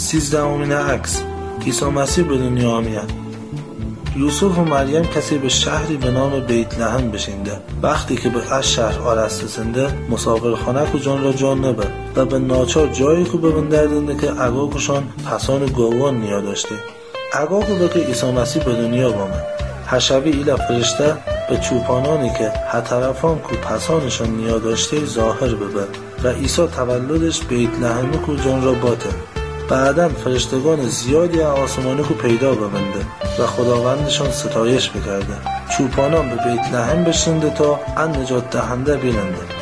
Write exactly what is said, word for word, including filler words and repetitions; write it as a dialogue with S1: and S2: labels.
S1: سیزدهمین عکس، عیسی مسیح به دنیا آمد. یوسف و مریم کسی به شهری به نام بیت لحم بشینده. وقتی که به از شهر آرسته سنده مسافر خانه کو جان را جان نبه و به ناچار جایی کو ببندردنده که اگاکشان پسان گوان نیا داشته. اگاکو به که عیسی مسیح به دنیا آمد. حشوی ایلا فرشته به چوپانانی که هر طرفان کو پسانشان نیا داشته ظاهر ببه و عیسی تولدش بیت لحم کو جان را باته. بعداً فرشتگان زیادی آسمانی کو پیدا ببنده و خداوندشان ستایش بکرده. چوپانان به بیت لحم بشنده تا ان نجات دهنده بیننده.